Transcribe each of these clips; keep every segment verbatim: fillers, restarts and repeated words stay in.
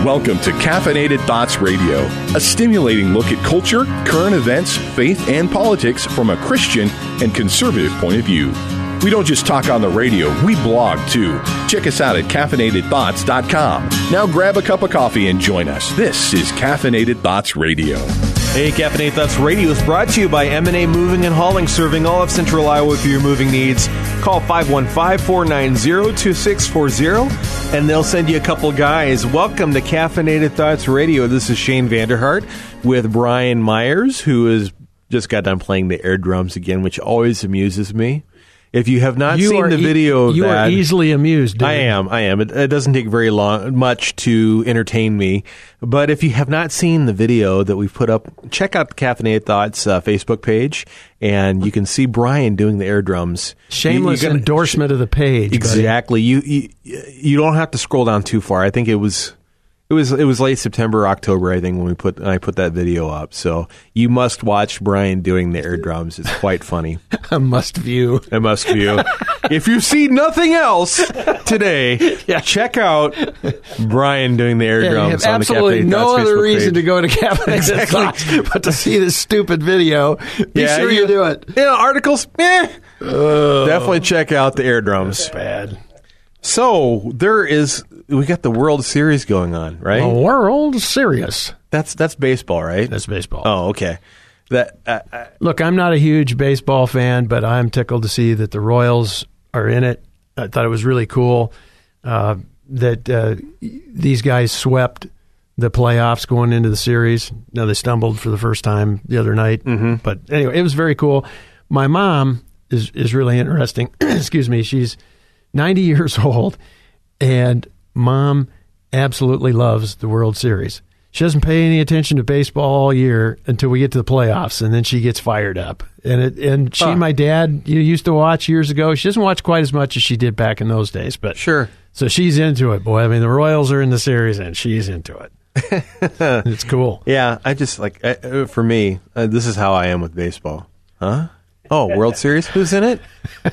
Welcome to Caffeinated Thoughts Radio, a stimulating look at culture, current events, faith, and politics from a Christian and conservative point of view. We don't just talk on the radio, we blog too. Check us out at caffeinated thoughts dot com. Now grab a cup of coffee and join us. This is Caffeinated Thoughts Radio. Hey, Caffeinated Thoughts Radio is brought to you by M and A Moving and Hauling, serving all of Central Iowa for your moving needs. Call five one five, four nine zero, two six four zero and they'll send you a couple guys. Welcome to Caffeinated Thoughts Radio. This is Shane Vanderhart with Brian Myers, who has just got done playing the air drums again, which always amuses me. If you have not you seen the e- video of you that... You are easily amused, dude. I am, I am. It, it doesn't take very long, much to entertain me. But if you have not seen the video that we've put up, check out the Caffeinated Thoughts uh, Facebook page, and you can see Brian doing the air drums. Shameless you, you endorsement sh- of the page. Exactly. You, you you don't have to scroll down too far. I think it was... It was it was late September, October, I think, when we put I put that video up. So you must watch Brian doing the air drums. It's quite funny. A must view. A must view. If you see nothing else today, yeah. check out Brian doing the air yeah, drums. You have on absolutely the no Facebook other reason page. to go to Caffeinated exactly. Thoughts but to see this stupid video. Be yeah, sure you, you do it. Yeah, articles. Eh. Uh, Definitely check out the air drums. That's bad. So there is. We got the World Series going on, right? The World Series. That's that's baseball, right? That's baseball. Oh, okay. That uh, uh, look, I'm not a huge baseball fan, but I'm tickled to see that the Royals are in it. I thought it was really cool uh, that uh, these guys swept the playoffs going into the series. Now they stumbled for the first time the other night, mm-hmm. but anyway, it was very cool. My mom is is really interesting. Excuse me, she's ninety years old, and Mom absolutely loves the World Series. She doesn't pay any attention to baseball all year until we get to the playoffs, and then she gets fired up. And it, and she huh. and my dad you know, used to watch years ago. She doesn't watch quite as much as she did back in those days, but sure. So she's into it, boy. I mean, the Royals are in the series, and she's into it. It's cool. Yeah, I just like I, for me, uh, this is how I am with baseball. Huh? Oh, World Series? Who's in it?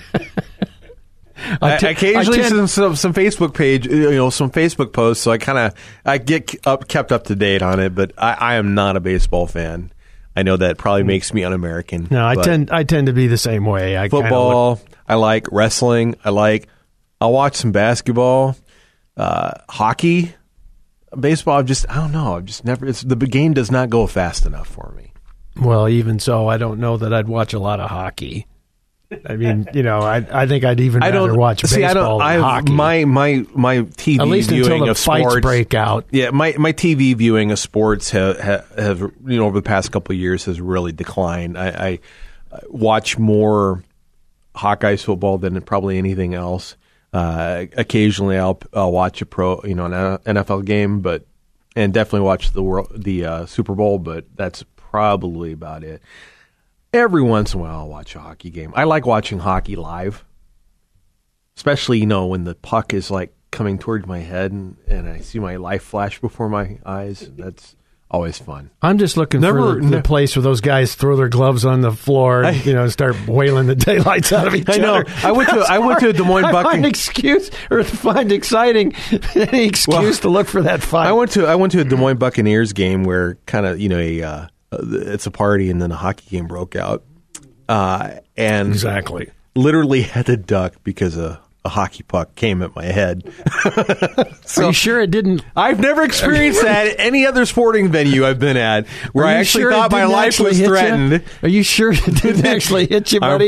I, t- I occasionally I tend- some, some some Facebook page, you know, some Facebook posts. So I kind of I get up kept up to date on it, but I, I am not a baseball fan. I know that probably makes me un-American. No, I tend I tend to be the same way. I football, look- I like wrestling. I like. I'll watch some basketball, uh, hockey, baseball. I've just I don't know. I've just never. It's, the game does not go fast enough for me. Well, even so, I don't know that I'd watch a lot of hockey. I mean, you know, I I think I'd even I rather don't, watch baseball see, I don't, than I, hockey. My my my T V At least viewing until the of fights sports break out. Yeah, my, my T V viewing of sports have, have, have you know over the past couple of years has really declined. I, I watch more Hawkeyes football than probably anything else. Uh, occasionally, I'll I'll watch a pro you know an N F L game, but and definitely watch the world the uh, Super Bowl. But that's probably about it. Every once in a while, I'll watch a hockey game. I like watching hockey live, especially, you know, when the puck is, like, coming towards my head and, and I see my life flash before my eyes. That's always fun. I'm just looking Never, for the, ne- the place where those guys throw their gloves on the floor and, you know, start wailing the daylights out of each I know. other. I went to I went to a Des Moines I find Buccaneers excuse or find exciting any excuse Well, to look for that fight. I went to I went to a Des Moines Buccaneers game where kind of, you know, a uh, it's a party and then a hockey game broke out. Uh, and exactly. Literally had to duck because a, a hockey puck came at my head. So, are you sure it didn't? I've never experienced that at any other sporting venue I've been at where I actually sure thought my life was threatened. You? Are you sure it didn't actually hit you, buddy?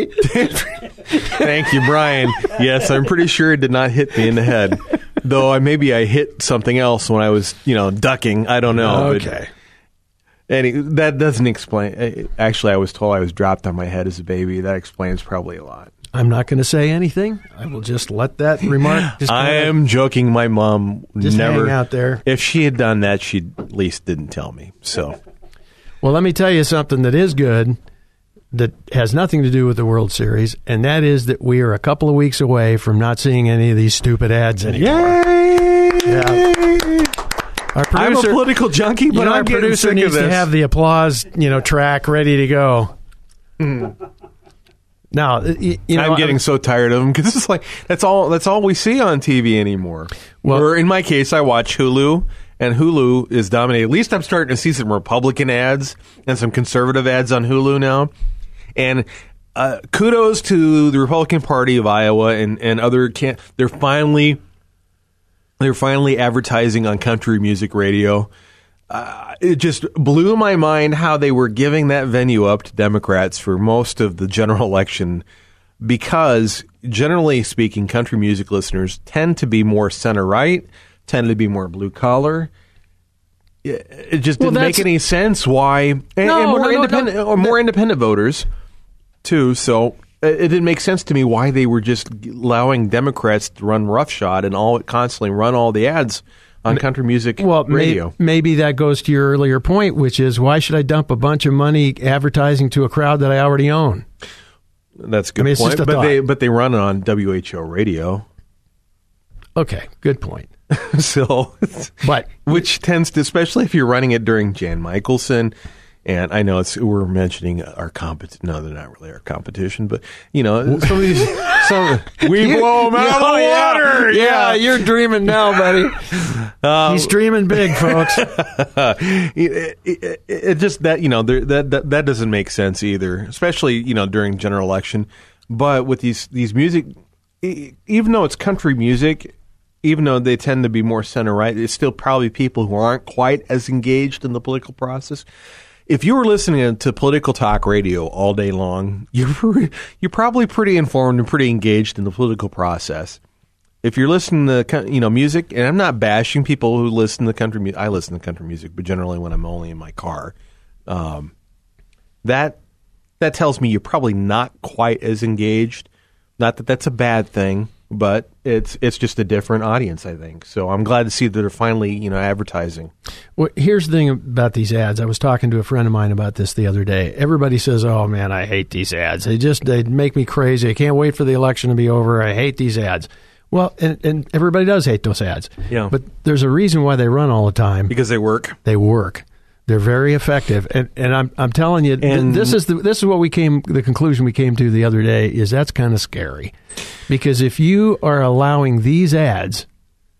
Thank you, Brian. Yes, I'm pretty sure it did not hit me in the head. Though I maybe I hit something else when I was, you know, ducking. I don't know. Okay. But, Any, that doesn't explain. Actually, I was told I was dropped on my head as a baby. That explains probably a lot. I'm not going to say anything. I will just let that remark. Just I am of, joking. My mom just never hang out there. If she had done that, she at least didn't tell me. So, well, let me tell you something that is good that has nothing to do with the World Series, and that is that we are a couple of weeks away from not seeing any of these stupid ads anymore. Yay! Yeah. Our producer, I'm a political junkie, but you know, I'm our getting producer sick needs of this. to have the applause, you know, track ready to go. Mm. Now, you know, I'm getting I'm, so tired of them because it's like that's all that's all we see on T V anymore. Well, or in my case, I watch Hulu and Hulu is dominating. At least I'm starting to see some Republican ads and some conservative ads on Hulu now. And uh, kudos to the Republican Party of Iowa and, and other can- they're finally they're finally advertising on country music radio. Uh, it just blew my mind how they were giving that venue up to Democrats for most of the general election, because generally speaking, country music listeners tend to be more center-right, tend to be more blue-collar. It, it just didn't well, make any sense why, and, no, and more no, independent no, no, or more independent voters too. So it, it didn't make sense to me why they were just allowing Democrats to run roughshod and all constantly run all the ads on country music well, radio. May, maybe that goes to your earlier point, which is why should I dump a bunch of money advertising to a crowd that I already own? That's a good I mean, it's point. just a but thought. they but they run it on W H O radio. Okay, good point. so, but which tends to, especially if you're running it during Jan Michelson. And I know it's we're mentioning our competition. No, they're not really our competition, but you know, some of these, some we you, blow them out oh, of the yeah, water. Yeah, Yeah, you're dreaming now, buddy. Um, He's dreaming big, folks. it, it, it just that you know there, that, that that doesn't make sense either, especially you know during general election. But with these these music, even though it's country music, even though they tend to be more center right, it's still probably people who aren't quite as engaged in the political process. If you were listening to political talk radio all day long, you're you're probably pretty informed and pretty engaged in the political process. If you're listening to you know music, and I'm not bashing people who listen to country music, I listen to country music, but generally when I'm only in my car, um, that that tells me you're probably not quite as engaged. Not that that's a bad thing, but it's it's just a different audience, I think. So I'm glad to see that they're finally, you know, advertising. Well, here's the thing about these ads. I was talking to a friend of mine about this the other day. Everybody says, "Oh man, I hate these ads. They just they make me crazy. I can't wait for the election to be over. I hate these ads." Well, and, and everybody does hate those ads. Yeah. But there's a reason why they run all the time. Because they work. They work. They're very effective, and and I'm I'm telling you, th- And- this is the this is what we came the conclusion we came to the other day is that's kind of scary, because if you are allowing these ads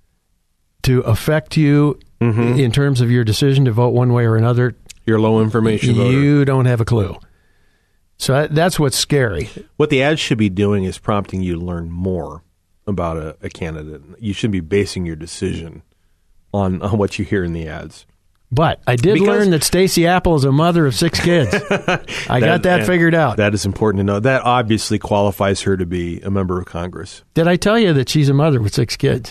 to affect you Mm-hmm. in terms of your decision to vote one way or another, You're a low information voter. you don't have a clue. So that, that's what's scary. What the ads should be doing is prompting you to learn more about a, a candidate. You shouldn't be basing your decision on, on what you hear in the ads. But I did Because- learn that Stacey Apple is a mother of six kids. I got that and figured out. That is important to know. That obviously qualifies her to be a member of Congress. Did I tell you that she's a mother with six kids?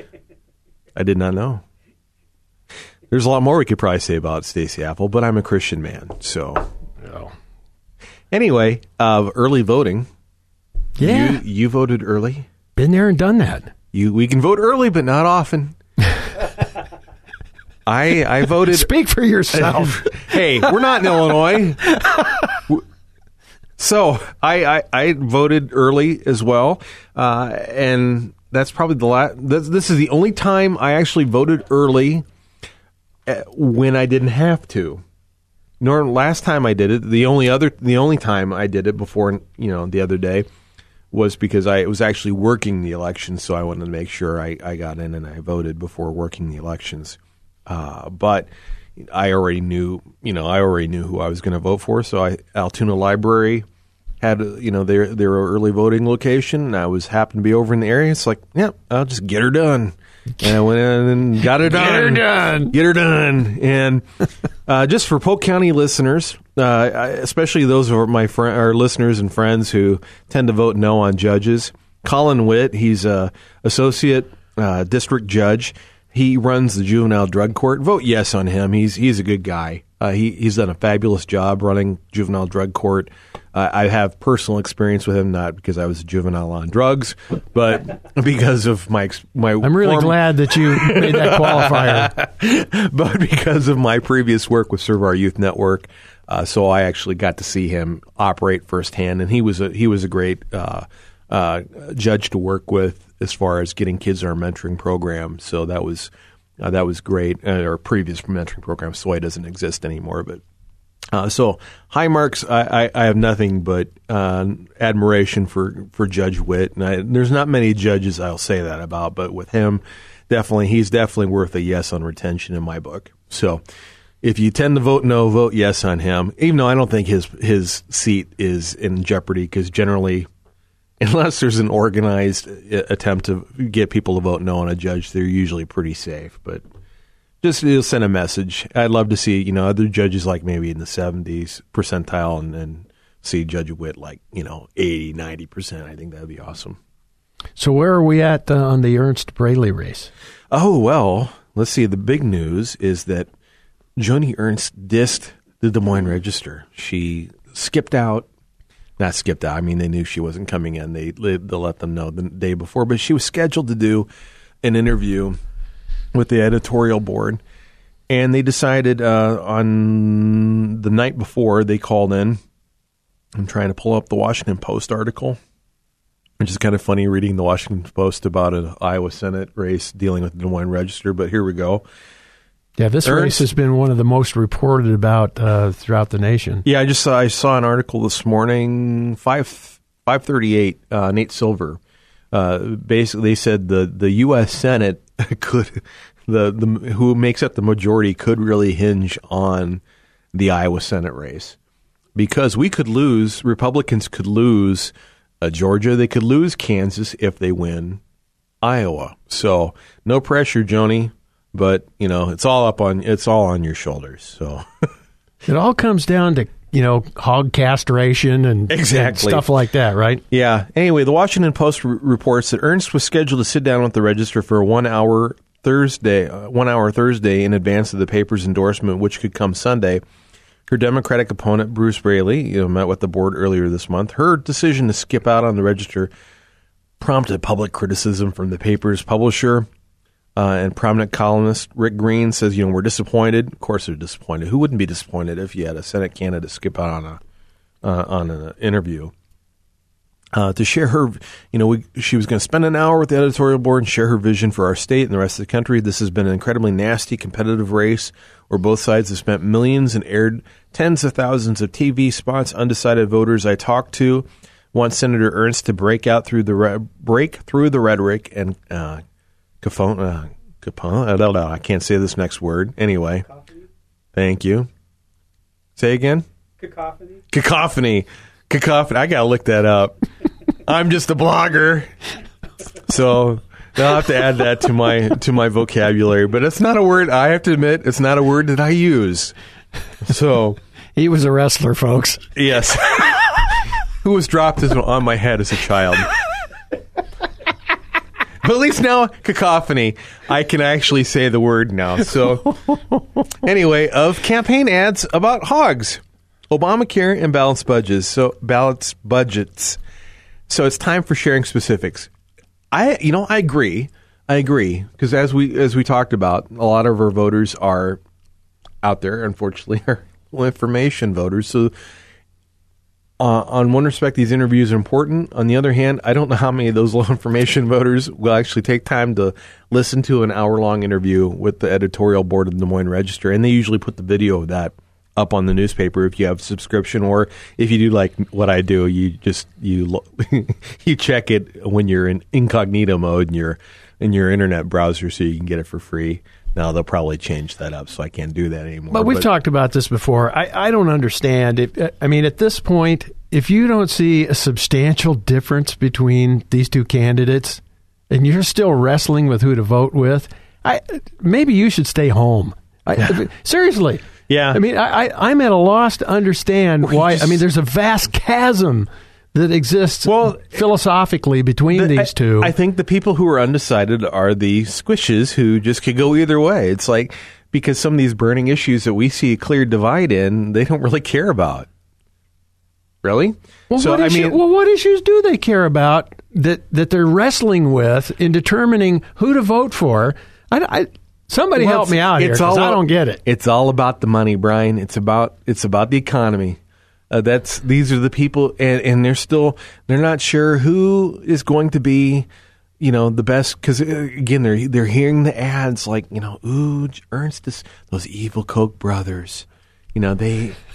I did not know. There's a lot more we could probably say about Stacey Apple, but I'm a Christian man. So No. anyway, uh, early voting. Yeah. You, you voted early. Been there and done that. You we can vote early, but not often. I I voted. Speak for yourself. Hey, we're not in Illinois. So I, I, I voted early as well, uh, and that's probably the last. This, this is the only time I actually voted early uh, when I didn't have to. Nor last time I did it, the only other, the only time I did it before, you know, the other day was because I was actually working the elections, so I wanted to make sure I, I got in and I voted before working the elections. Uh, but I already knew, you know, I already knew who I was going to vote for. So I, Altoona Library had, you know, their their early voting location, and I was happened to be over in the area. It's like, yeah, I'll just get her done. And I went in and got her done. Get her done. Get her done. And uh, just for Polk County listeners, uh, I- especially those of my fr- our listeners and friends who tend to vote no on judges, Colin Witt, he's a associate uh, district judge. He runs the juvenile drug court. Vote yes on him. He's he's a good guy. Uh, he he's done a fabulous job running juvenile drug court. Uh, I have personal experience with him, not because I was a juvenile on drugs, but because of my ex- my. I'm really form- glad that you made that qualifier. but because of my previous work with Serve Our Youth Network, uh, so I actually got to see him operate firsthand, and he was a he was a great uh, uh, judge to work with as far as getting kids in our mentoring program. So that was uh, that was great. Uh, our previous mentoring program, so it doesn't exist anymore, but Uh, so high marks. I, I, I have nothing but uh, admiration for, for Judge Witt, and I, there's not many judges I'll say that about, but with him, definitely, he's definitely worth a yes on retention in my book. So if you tend to vote no, vote yes on him, even though I don't think his his seat is in jeopardy, because generally, unless there's an organized attempt to get people to vote no on a judge, they're usually pretty safe. But just it'll send a message. I'd love to see, you know, other judges like maybe in the seventies percentile, and then see Judge Witt like, you know, eighty, ninety percent. I think that'd be awesome. So where are we at uh, on the Ernst Braley race? Oh, well, let's see. The big news is that Joni Ernst dissed the Des Moines Register. She skipped out. Not skipped out. I mean, they knew she wasn't coming in. They, they let them know the day before. But she was scheduled to do an interview with the editorial board. And they decided uh, on the night before, they called in. I'm trying to pull up the Washington Post article, which is kind of funny reading the Washington Post about an Iowa Senate race dealing with the Des Moines Register. But here we go. Yeah, this Ernst, race has been one of the most reported about uh, throughout the nation. Yeah, I just saw, I saw an article this morning, five five thirty eight. Uh, Nate Silver, uh, basically they said the, the U S Senate could the the who makes up the majority could really hinge on the Iowa Senate race, because we could lose. Republicans could lose uh, Georgia. They could lose Kansas if they win Iowa. So no pressure, Joni. But, you know, it's all up on it's all on your shoulders. So it all comes down to, you know, hog castration and, exactly. and stuff like that, right? Yeah. Anyway, the Washington Post r- reports that Ernst was scheduled to sit down with the Register for a one-hour Thursday, uh, one-hour Thursday in advance of the paper's endorsement, which could come Sunday. Her Democratic opponent, Bruce Braley, you know, met with the board earlier this month. Her decision to skip out on the Register prompted public criticism from the paper's publisher. Uh, and prominent columnist Rick Green says, you know, we're disappointed. Of course they're disappointed. Who wouldn't be disappointed if you had a Senate candidate skip out on a uh, on an interview? Uh, to share her, you know, we, she was going to spend an hour with the editorial board and share her vision for our state and the rest of the country. This has been an incredibly nasty, competitive race where both sides have spent millions and aired tens of thousands of T V spots. Undecided voters I talked to want Senator Ernst to break out through the re- break through the rhetoric and uh, Capone, uh, Capone, I don't know. I can't say this next word. Anyway, cacophony. Thank you. Say again. Cacophony. Cacophony. Cacophony. I gotta look that up. I'm just a blogger, so I'll have to add that to my to my vocabulary. But it's not a word. I have to admit, it's not a word that I use. So he was a wrestler, folks. Yes. Who was dropped as, on my head as a child. But at least now, cacophony, I can actually say the word now. So, anyway, of campaign ads about hogs, Obamacare, and balanced budgets. So, balanced budgets. So, it's time for sharing specifics. I, you know, I agree. I agree because as we as we talked about, a lot of our voters are out there. Unfortunately, are low information voters. So. Uh, on one respect, these interviews are important. On the other hand, I don't know how many of those low information voters will actually take time to listen to an hour-long interview with the editorial board of the Des Moines Register. And they usually put the video of that up on the newspaper if you have a subscription, or if you do like what I do, you just you you check it when you're in incognito mode in your in your internet browser, so you can get it for free. Now, they'll probably change that up, so I can't do that anymore. But we've but, talked about this before. I, I don't understand. If, I mean, at this point, if you don't see a substantial difference between these two candidates and you're still wrestling with who to vote with, I, maybe you should stay home. I, seriously. Yeah. I mean, I, I, I'm at a loss to understand why. I mean, there's a vast chasm that exists well, philosophically between the, these two. I, I think the people who are undecided are the squishes who just could go either way. It's like, because some of these burning issues that we see a clear divide in, they don't really care about. Really? Well, so, what I issue, mean, well, what issues do they care about that, that they're wrestling with in determining who to vote for? I, I, somebody well, help me out here, because I don't get it. It's all about the money, Brian. It's about it's about the economy. Uh, that's these are the people, and, and they're still they're not sure who is going to be, you know, the best. Because uh, again, they're they're hearing the ads like, you know, ooh, Ernst, this, those evil Koch brothers, you know, they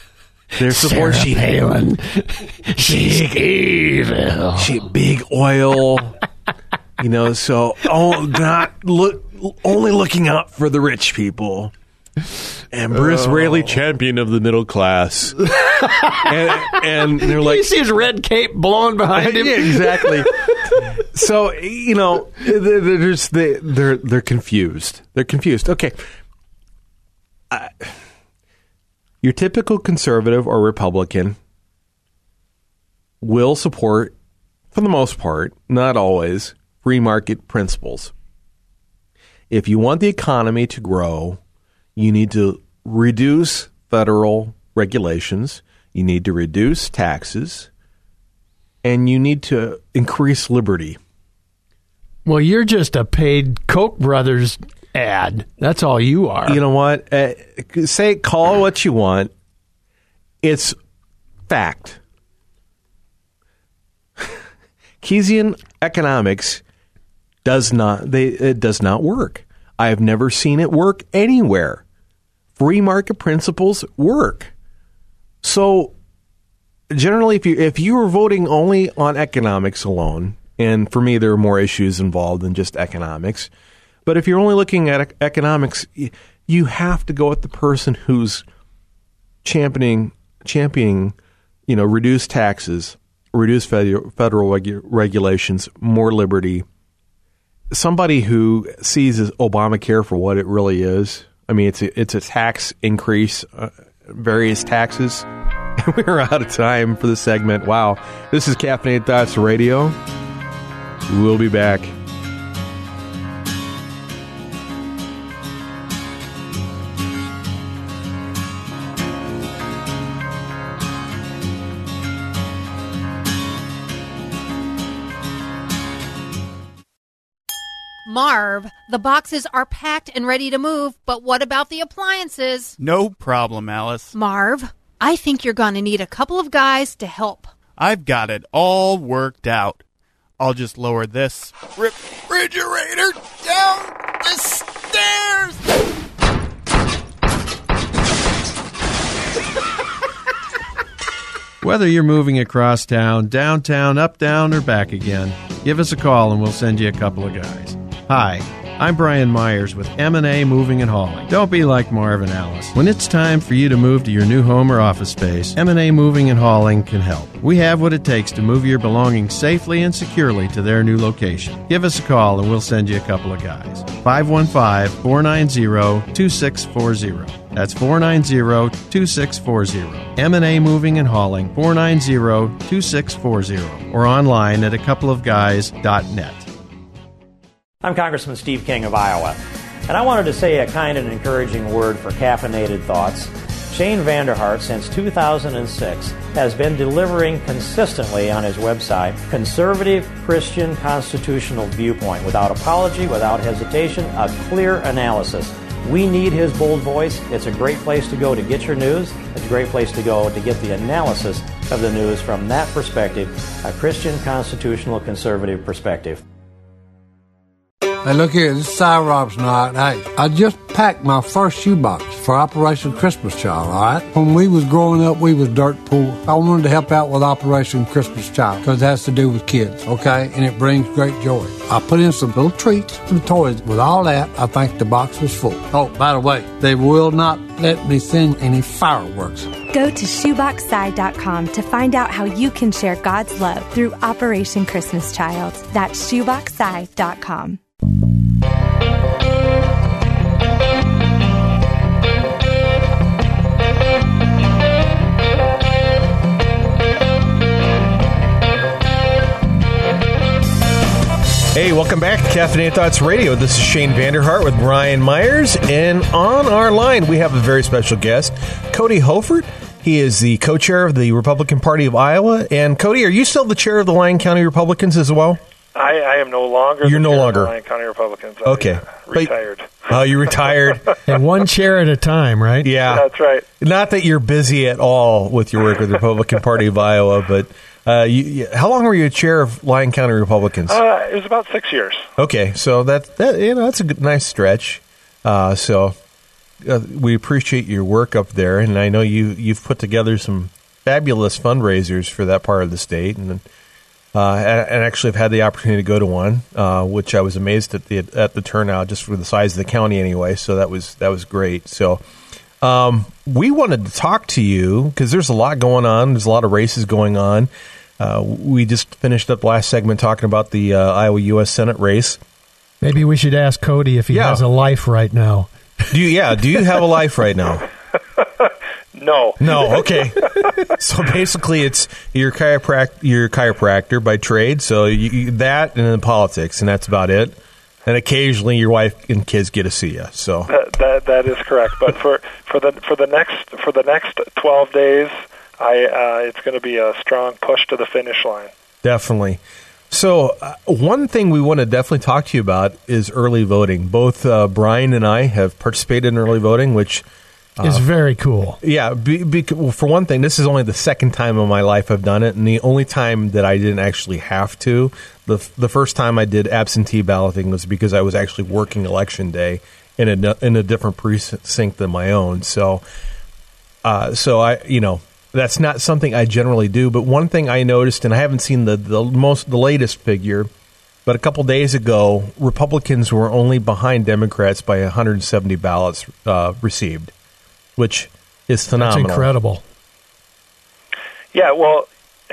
Their support Sarah sheet. Palin. She's evil. She big oil. You know, so oh, not look only looking out for the rich people. And Bruce Oh. Raley, champion of the middle class. and, and they're like, You see his red cape blowing behind him? yeah, exactly. So you know, they're, they're just they, they're they're confused. They're confused. Okay, uh, your typical conservative or Republican will support, for the most part, not always, free market principles. If you want the economy to grow, you need to reduce federal regulations, you need to reduce taxes, and you need to increase liberty. Well, you're just a paid Koch brothers ad. That's all you are. You know what? Uh, say, call it what you want. It's fact. Keynesian economics does not they it does not work. I have never seen it work anywhere. Free market principles work. So generally, if you if you were voting only on economics alone, and for me there are more issues involved than just economics, but if you're only looking at economics, you have to go with the person who's championing championing, you know, reduce taxes, reduce federal, federal regu- regulations, more liberty. Somebody who sees Obamacare for what it really is. I mean, it's a, it's a tax increase, uh, various taxes. We're out of time for this segment. Wow. This is Caffeinated Thoughts Radio. We'll be back. Marv, the boxes are packed and ready to move, but what about the appliances? No problem, Alice. Marv, I think you're going to need a couple of guys to help. I've got it all worked out. I'll just lower this refrigerator down the stairs. Whether you're moving across town, downtown, up, down, or back again, give us a call and we'll send you a couple of guys. Hi, I'm Brian Myers with M and A Moving and Hauling. Don't be like Marv and Alice. When it's time for you to move to your new home or office space, M and A Moving and Hauling can help. We have what it takes to move your belongings safely and securely to their new location. Give us a call and we'll send you a couple of guys. five one five, four nine zero, two six four zero. That's four nine zero, two six four zero. M and A Moving and Hauling, four nine zero, two six four zero. Or online at a couple of guys dot net. I'm Congressman Steve King of Iowa, and I wanted to say a kind and encouraging word for Caffeinated Thoughts. Shane Vanderhart, since two thousand six, has been delivering consistently on his website conservative Christian constitutional viewpoint, without apology, without hesitation, a clear analysis. We need his bold voice. It's a great place to go to get your news. It's a great place to go to get the analysis of the news from that perspective, a Christian constitutional conservative perspective. Hey, look here, this is Cy Robson, all right? Hey, I just packed my first shoebox for Operation Christmas Child, all right? When we was growing up, we was dirt poor. I wanted to help out with Operation Christmas Child because it has to do with kids, okay? And it brings great joy. I put in some little treats and toys. With all that, I think the box was full. Oh, by the way, they will not let me send any fireworks. Go to shoebox side dot com to find out how you can share God's love through Operation Christmas Child. That's shoebox side dot com. Hey, welcome back to Caffeinated Thoughts Radio. This is Shane Vanderhart with Brian Myers. And on our line, we have a very special guest, Cody Hofert. He is the co-chair of the Republican Party of Iowa. And Cody, are you still the chair of the Lyon County Republicans as well? I, I am no longer. You're the no chair longer. of the Lyon County Republicans. I, Okay. uh, retired. Oh, you retired. And one chair at a time, right? Yeah. That's right. Not that you're busy at all with your work with the Republican Party of Iowa, but uh, you, you, how long were you chair of Lyon County Republicans? Uh, it was about six years. Okay, so that that you know that's a good, nice stretch. Uh, so uh, we appreciate your work up there, and I know you you've put together some fabulous fundraisers for that part of the state, and uh, and actually have had the opportunity to go to one, uh, which I was amazed at the at the turnout just for the size of the county anyway. So that was that was great. So um, we wanted to talk to you because there's a lot going on. There's a lot of races going on. Uh, we just finished up last segment talking about the uh, Iowa U S Senate race. Maybe we should ask Cody if he Yeah. has a life right now. Do you? Yeah. Do you have a life right now? No. No. Okay. So basically, it's your chiropract your chiropractor by trade. So you, you, that and then politics, and that's about it. And occasionally, your wife and kids get to see you. So That, that that is correct. But for, for the for the next for the next twelve days, I uh, it's going to be a strong push to the finish line. definitely. So uh, one thing we want to definitely talk to you about is early voting. Both uh, Brian and I have participated in early voting, which It's very cool. Yeah, be, be, well, for one thing, this is only the second time in my life I've done it, and the only time that I didn't actually have to. The the first time I did absentee balloting was because I was actually working election day in a in a different precinct than my own. So, uh, so I you know that's not something I generally do. But one thing I noticed, and I haven't seen the the most the latest figure, but a couple days ago, Republicans were only behind Democrats by one hundred seventy ballots uh, received, which is phenomenal. That's incredible. Yeah, well,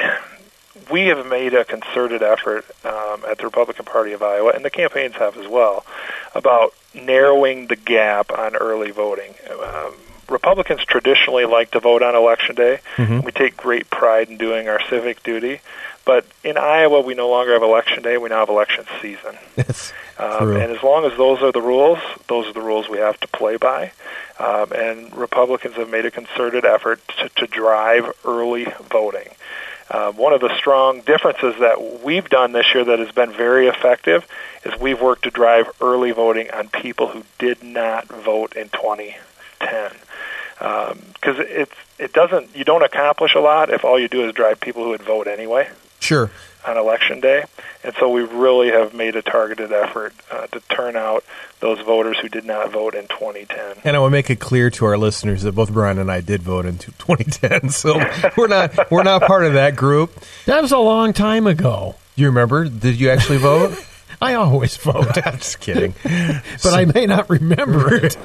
we have made a concerted effort um, at the Republican Party of Iowa, and the campaigns have as well, about narrowing the gap on early voting. Um, Republicans traditionally like to vote on Election Day. Mm-hmm. We take great pride in doing our civic duty. But in Iowa, we no longer have Election Day. We now have election season. Yes, um, true. and as long as those are the rules, those are the rules we have to play by. Um, and Republicans have made a concerted effort to, to drive early voting. Uh, one of the strong differences that we've done this year that has been very effective is we've worked to drive early voting on people who did not vote in twenty ten. Because um, it's it doesn't you don't accomplish a lot if all you do is drive people who would vote anyway. Sure. On Election Day. And so we really have made a targeted effort uh, to turn out those voters who did not vote in twenty ten. And I want to make it clear to our listeners that both Brian and I did vote in twenty ten, so we're not we're not part of that group. That was a long time ago. You remember? Did you actually vote? I always vote. I'm just kidding. But So- I may not remember it.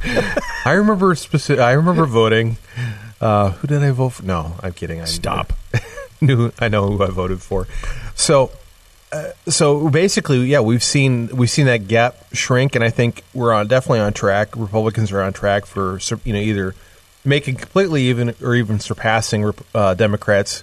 I remember specific. I remember voting. Uh, who did I vote for? No, I'm kidding. I Stop. Knew I know who I voted for. So, uh, so basically, yeah, we've seen we've seen that gap shrink, and I think we're on definitely on track. Republicans are on track for sur- you know either making completely even or even surpassing uh, Democrats.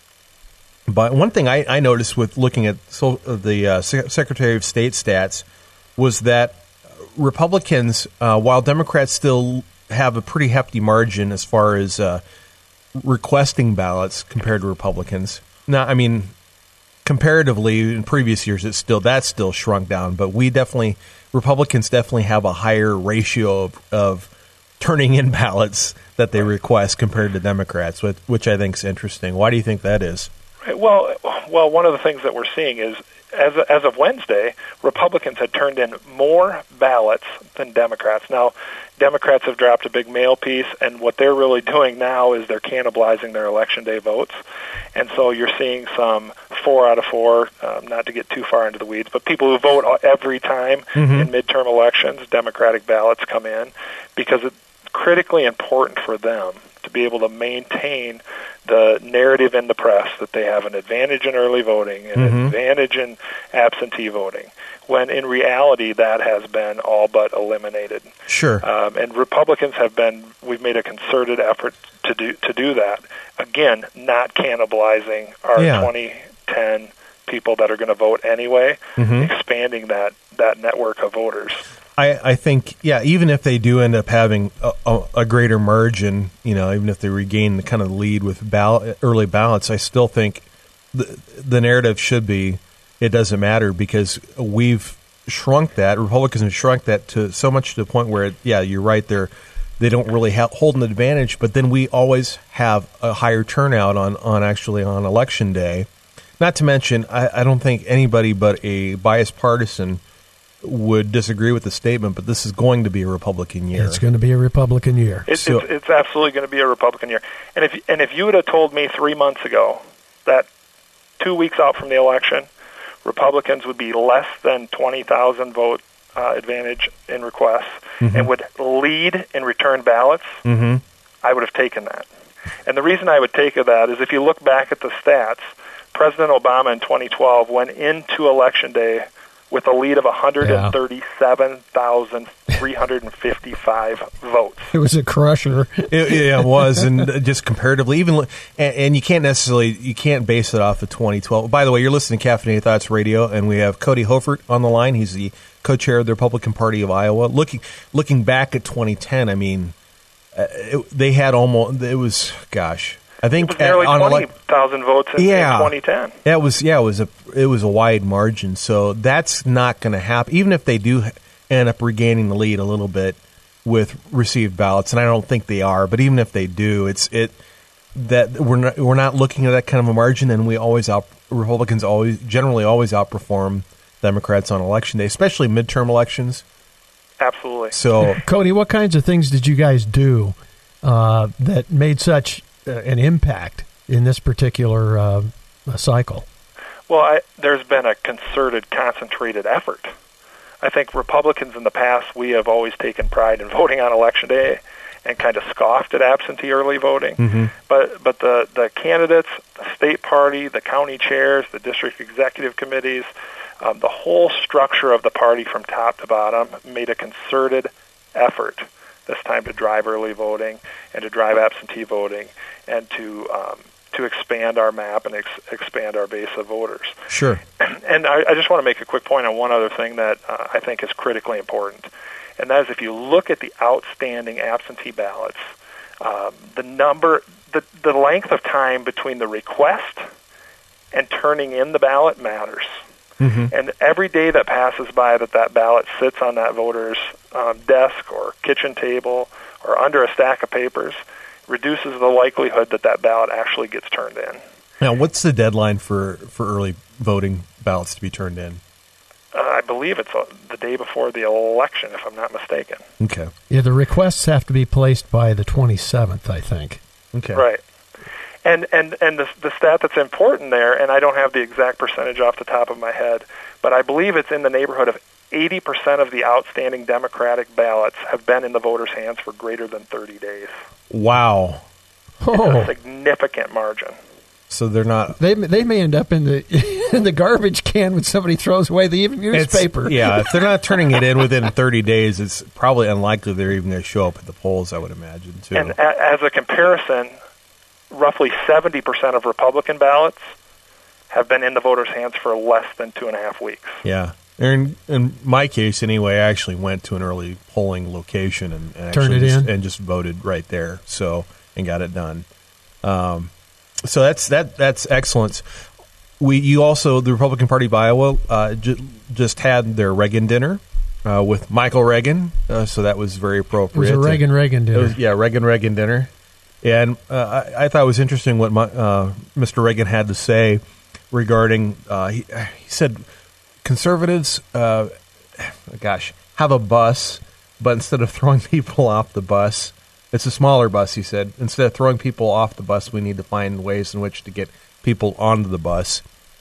But one thing I, I noticed with looking at so, uh, the uh, Sec- Secretary of State stats was that Republicans, uh, while Democrats still have a pretty hefty margin as far as uh, requesting ballots compared to Republicans. Now, I mean, comparatively in previous years, it's still that's still shrunk down. But we definitely Republicans definitely have a higher ratio of, of turning in ballots that they request compared to Democrats, which, which I think is interesting. Why do you think that is? Right. Well, well, one of the things that we're seeing is, as as of Wednesday, Republicans had turned in more ballots than Democrats. Now, Democrats have dropped a big mail piece, and what they're really doing now is they're cannibalizing their Election Day votes. And so you're seeing some four out of four, um, not to get too far into the weeds, but people who vote every time Mm-hmm. in midterm elections, Democratic ballots come in because it's critically important for them to be able to maintain the narrative in the press that they have an advantage in early voting, an Mhm. advantage in absentee voting, when in reality that has been all but eliminated. Sure. Um, and Republicans have been, we've made a concerted effort to do to do that. Again, not cannibalizing our Yeah. twenty ten people that are going to vote anyway, Mhm. expanding that, that network of voters. I, I think, yeah, even if they do end up having a, a, a greater margin, you know, even if they regain the kind of lead with ballot, early ballots, I still think the, the narrative should be it doesn't matter because we've shrunk that. Republicans have shrunk that to so much to the point where, yeah, you're right, they're, they don't really ha- hold an advantage, but then we always have a higher turnout on, on actually on Election Day. Not to mention, I, I don't think anybody but a biased partisan would disagree with the statement, but this is going to be a Republican year. It's going to be a Republican year. It's, So- it's, it's absolutely going to be a Republican year. And if and if you would have told me three months ago that two weeks out from the election, Republicans would be less than twenty thousand vote uh, advantage in requests Mm-hmm. and would lead in return ballots, Mm-hmm. I would have taken that. And the reason I would take that is if you look back at the stats, President Obama in twenty twelve went into Election Day with a lead of one hundred thirty-seven thousand three hundred fifty-five votes. It was a crusher. It, yeah, it was, and just comparatively, even and, and you can't necessarily you can't base it off of twenty twelve. By the way, you're listening to Caffeinated Thoughts Radio, and we have Cody Hofert on the line. He's the co-chair of the Republican Party of Iowa. Looking looking back at twenty ten, I mean, uh, it, they had almost it was gosh. I think It was nearly at, on twenty thousand votes in, yeah, in twenty ten. That was yeah, it was a it was a wide margin. So that's not going to happen. Even if they do end up regaining the lead a little bit with received ballots, and I don't think they are, but even if they do, it's it that we're not we're not looking at that kind of a margin, and we always out Republicans always generally always outperform Democrats on election day, especially midterm elections. Absolutely. So, Cody, what kinds of things did you guys do uh, that made such uh, an impact in this particular uh, cycle? Well, I, there's been a concerted, concentrated effort. I think Republicans in the past, we have always taken pride in voting on Election Day and kind of scoffed at absentee early voting. Mm-hmm. But but the, the candidates, the state party, the county chairs, the district executive committees, um, the whole structure of the party from top to bottom made a concerted effort this time to drive early voting and to drive absentee voting and to um, to expand our map and ex- expand our base of voters. Sure. And I, I just want to make a quick point on one other thing that uh, I think is critically important, and that is if you look at the outstanding absentee ballots, um, the number, the, the length of time between the request and turning in the ballot matters. Mm-hmm. And every day that passes by that that ballot sits on that voter's um, desk or kitchen table or under a stack of papers reduces the likelihood that that ballot actually gets turned in. Now, what's the deadline for, for early voting ballots to be turned in? Uh, I believe it's uh, the day before the election, if I'm not mistaken. Okay. Yeah, the requests have to be placed by the twenty-seventh, I think. Okay. Right. And and and the the stat that's important there, and I don't have the exact percentage off the top of my head, but I believe it's in the neighborhood of eighty percent of the outstanding Democratic ballots have been in the voters' hands for greater than thirty days. Wow. Oh, It's a significant margin. So they're not. they they may end up in the in the garbage can when somebody throws away the newspaper. It's- yeah, if they're not turning it in within thirty days, it's probably unlikely they're even going to show up at the polls, I would imagine, too. And a, as a comparison, roughly seventy percent of Republican ballots have been in the voters' hands for less than two and a half weeks. Yeah. In, in my case, anyway, I actually went to an early polling location and, and Turned actually it just, in? and just voted right there, so and got it done. Um, so that's that that's excellent. We you also the Republican Party of Iowa uh, ju- just had their Reagan dinner uh, with Michael Reagan, uh, so that was very It was appropriate. a Reagan Reagan It dinner. was- yeah, Reagan Reagan dinner. And uh, I, I thought it was interesting what my, uh, Mister Reagan had to say regarding. Uh, he, he said conservatives, uh, gosh, have a bus, but instead of throwing people off the bus, it's a smaller bus. He said instead of throwing people off the bus, we need to find ways in which to get people onto the bus.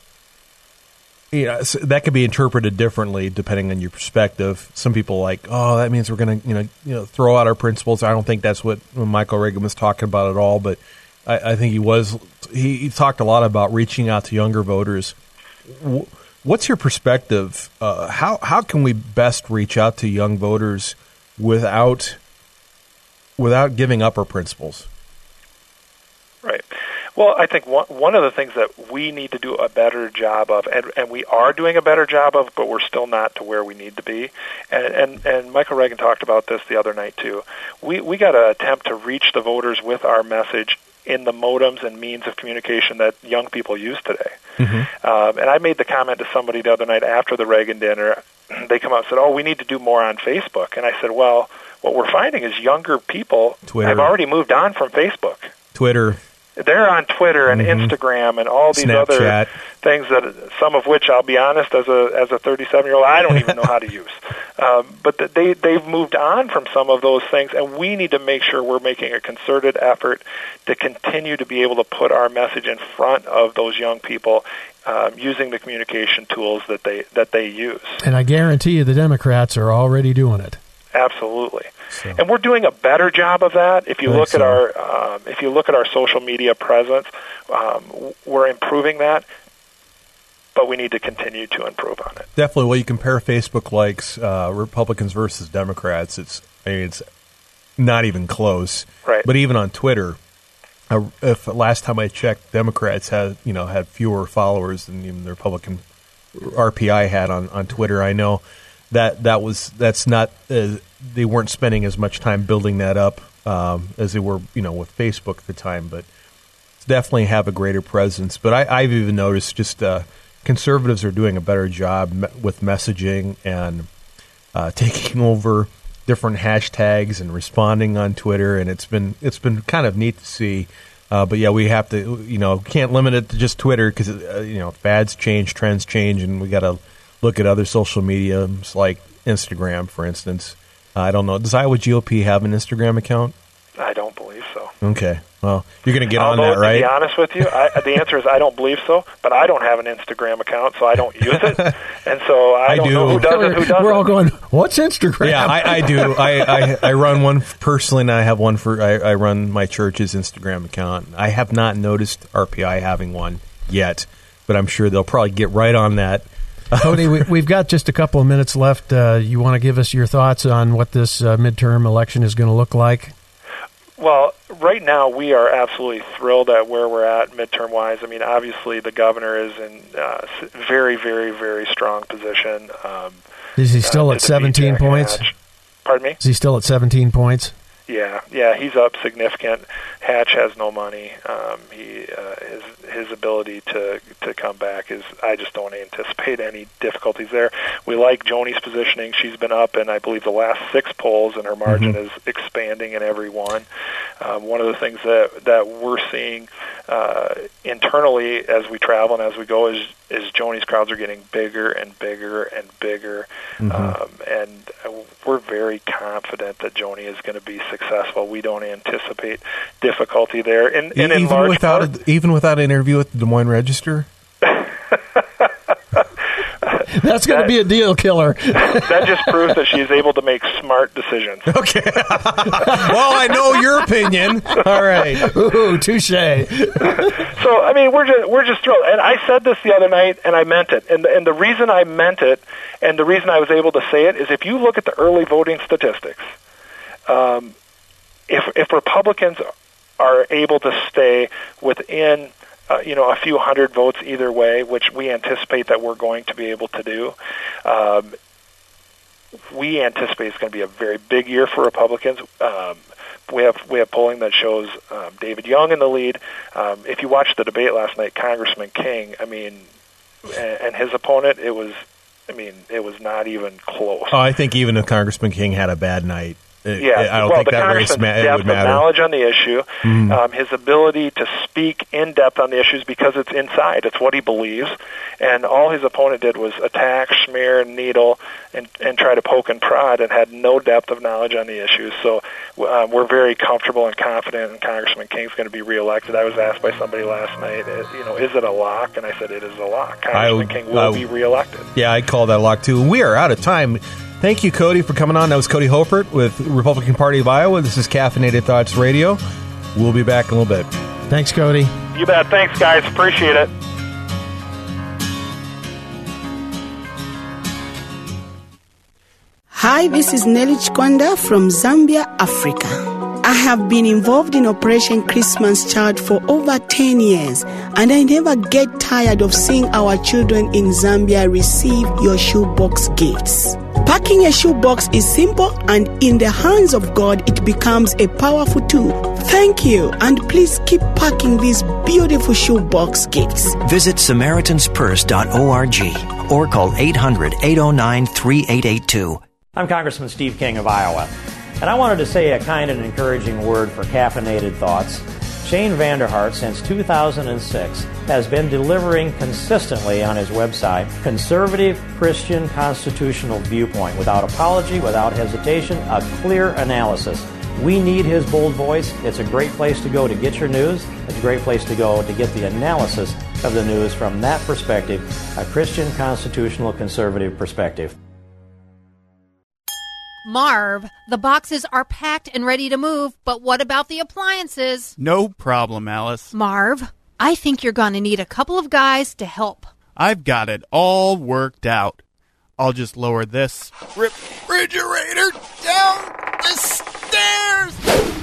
Yeah, so that could be interpreted differently depending on your perspective. Some people are like, oh, that means we're going to, you know, you know, throw out our principles. I don't think that's what Michael Reagan was talking about at all. But I, I think he was. He, he talked a lot about reaching out to younger voters. W- What's your perspective? Uh, how how can we best reach out to young voters without without giving up our principles? Right. Well, I think one, one of the things that we need to do a better job of, and, and we are doing a better job of, but we're still not to where we need to be, and, and, and Michael Reagan talked about this the other night too, we, we got to attempt to reach the voters with our message in the modems and means of communication that young people use today. Mm-hmm. Um, and I made the comment to somebody the other night after the Reagan dinner. They come out and said, oh, we need to do more on Facebook. And I said, well, what we're finding is younger people Twitter. have already moved on from Facebook. Twitter. They're on Twitter and mm-hmm. Instagram and all these Snapchat. other things that some of which, I'll be honest, as a as a thirty-seven-year-old, I don't even know how to use. Um, but th- they they've moved on from some of those things, and we need to make sure we're making a concerted effort to continue to be able to put our message in front of those young people um, using the communication tools that they that they use. And I guarantee you, the Democrats are already doing it. Absolutely. So. And we're doing a better job of that. If you I look so. at our um, if you look at our social media presence, um, we're improving that, but we need to continue to improve on it. Definitely. Well, you compare Facebook likes uh, Republicans versus Democrats. It's I mean, it's not even close. Right. But even on Twitter, uh, if last time I checked, Democrats had you know had fewer followers than even the Republican R P I had on, on Twitter. I know that that was that's not. Uh, they weren't spending as much time building that up um, as they were, you know, with Facebook at the time. But definitely have a greater presence. But I, I've even noticed just uh, conservatives are doing a better job me- with messaging and uh, taking over different hashtags and responding on Twitter, and it's been it's been kind of neat to see. Uh, but yeah, we have to, you know, can't limit it to just Twitter because uh, you know fads change, trends change, and we got to look at other social mediums like Instagram, for instance. Uh, I don't know. Does Iowa G O P have an Instagram account? I don't believe so. Okay. Well, you're going to get Although, on that, right? To be honest with you, I, the answer is I don't believe so, but I don't have an Instagram account, so I don't use it. And so I, I don't do. know who does it, who doesn't. We're all going, what's Instagram? Yeah, I, I do. I, I, I run one personally, and I have one for, I, I run my church's Instagram account. I have not noticed R P I having one yet, but I'm sure they'll probably get right on that. Cody, we, we've got just a couple of minutes left. Uh, you want to give us your thoughts on what this uh, midterm election is going to look like? Well, right now we are absolutely thrilled at where we're at midterm-wise. I mean, obviously the governor is in uh, very, very, very strong position. Um, is he still uh, at seventeen points? Hatch. Pardon me? Is he still at seventeen points? Yeah, yeah, he's up significant. Hatch has no money. Um, he uh, his his ability to to come back is I just don't anticipate any difficulties there. We like Joni's positioning. She's been up in I believe the last six polls, and her margin mm-hmm. is expanding in every one. Um, one of the things that that we're seeing uh, internally as we travel and as we go is is Joni's crowds are getting bigger and bigger and bigger, mm-hmm. um, and we're very confident that Joni is going to be successful. We don't anticipate difficulty there. And, and in even large without part, a, even without an interview with the Des Moines Register. That's going to be a deal killer. That just proves that she's able to make smart decisions. Okay. Well, I know your opinion. All right. Ooh, touche. So, I mean, we're just we're just thrilled. And I said this the other night, and I meant it. And and the reason I meant it, and the reason I was able to say it, is if you look at the early voting statistics, um, if if Republicans are able to stay within Uh, you know, a few hundred votes either way, which we anticipate that we're going to be able to do. Um, we anticipate it's going to be a very big year for Republicans. Um, we have we have polling that shows um, David Young in the lead. Um, if you watched the debate last night, Congressman King, I mean, and, and his opponent, it was, I mean, it was not even close. Oh, I think even if Congressman King had a bad night, It, yeah, I don't well, think the that race congressman's ma- it depth would matter. of knowledge on the issue, mm. um, his ability to speak in depth on the issues because it's inside, it's what he believes, and all his opponent did was attack, smear, needle, and, and try to poke and prod, and had no depth of knowledge on the issues. So um, we're very comfortable and confident, and Congressman King's going to be reelected. I was asked by somebody last night, you know, is it a lock? And I said it is a lock. Congressman I, King will I, be reelected. Yeah, I call that a lock too. We are out of time. Thank you, Cody, for coming on. That was Cody Hopert with Republican Party of Iowa. This is Caffeinated Thoughts Radio. We'll be back in a little bit. Thanks, Cody. You bet. Thanks, guys. Appreciate it. Hi, this is Nelly Chikwanda from Zambia, Africa. I have been involved in Operation Christmas Child for over ten years, and I never get tired of seeing our children in Zambia receive your shoebox gifts. Packing a shoebox is simple, and in the hands of God, it becomes a powerful tool. Thank you, and please keep packing these beautiful shoebox gifts. Visit Samaritans Purse dot org or call eight hundred, eight oh nine, three eight eight two. I'm Congressman Steve King of Iowa, and I wanted to say a kind and encouraging word for Caffeinated Thoughts. Shane Vanderhart, since two thousand six, has been delivering consistently on his website conservative Christian constitutional viewpoint without apology, without hesitation, a clear analysis. We need his bold voice. It's a great place to go to get your news. It's a great place to go to get the analysis of the news from that perspective, a Christian constitutional conservative perspective. Marv, the boxes are packed and ready to move, but what about the appliances? No problem, Alice. Marv, I think you're going to need a couple of guys to help. I've got it all worked out. I'll just lower this refrigerator down the stairs.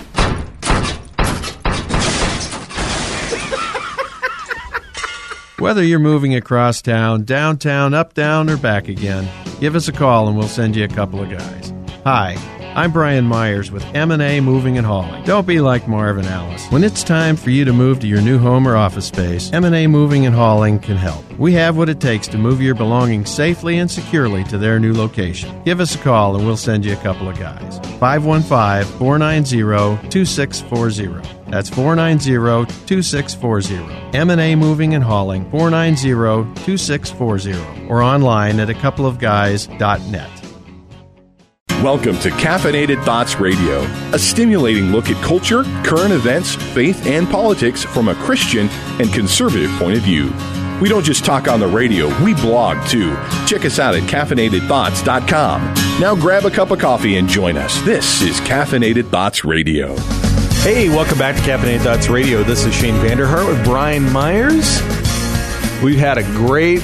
Whether you're moving across town, downtown, uptown, or back again, give us a call and we'll send you a couple of guys. Hi, I'm Brian Myers with M and A Moving and Hauling. Don't be like Marv and Alice. When it's time for you to move to your new home or office space, M and A Moving and Hauling can help. We have what it takes to move your belongings safely and securely to their new location. Give us a call and we'll send you a couple of guys. five one five, four nine zero, two six four zero. That's four nine zero, two six four zero. M and A Moving and Hauling, four nine zero, two six four zero. Or online at a couple of guys dot net. Welcome to Caffeinated Thoughts Radio, a stimulating look at culture, current events, faith, and politics from a Christian and conservative point of view. We don't just talk on the radio, we blog too. Check us out at caffeinated thoughts dot com. Now grab a cup of coffee and join us. This is Caffeinated Thoughts Radio. Hey, welcome back to Caffeinated Thoughts Radio. This is Shane Vanderhart with Brian Myers. We've had a great...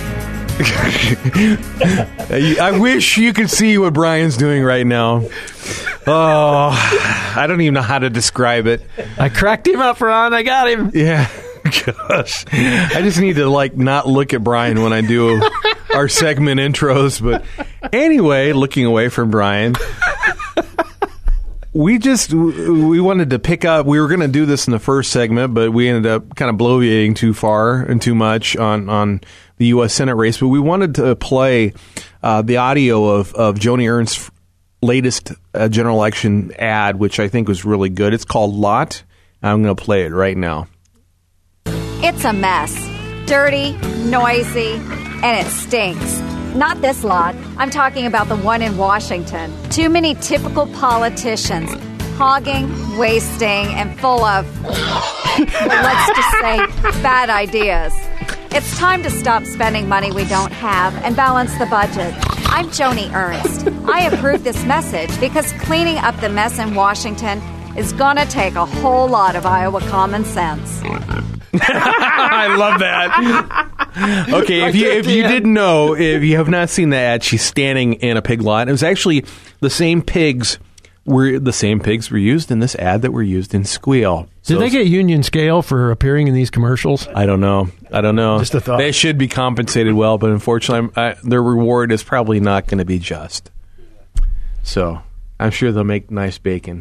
I wish you could see what Brian's doing right now. Oh, I don't even know how to describe it. I cracked him up, Ron. I got him. Yeah. Gosh. I just need to, like, not look at Brian when I do our segment intros. But anyway, looking away from Brian... We just, we wanted to pick up, we were going to do this in the first segment, but we ended up kind of bloviating too far and too much on, on the U S Senate race. But we wanted to play uh, the audio of, of Joni Ernst's latest uh, general election ad, which I think was really good. It's called Lot. I'm going to play it right now. It's a mess. Dirty, noisy, and it stinks. Not this lot. I'm talking about the one in Washington. Too many typical politicians, hogging, wasting, and full of, let's just say, bad ideas. It's time to stop spending money we don't have and balance the budget. I'm Joni Ernst. I approve this message because cleaning up the mess in Washington is going to take a whole lot of Iowa common sense. I love that. Okay, if you if you didn't know, if you have not seen the ad, she's standing in a pig lot. It was actually the same pigs were the same pigs were used in this ad that were used in Squeal. Did So, they get union scale for appearing in these commercials? I don't know. I don't know. Just a thought. They should be compensated well, but unfortunately, I, their reward is probably not going to be just. So I'm sure they'll make nice bacon.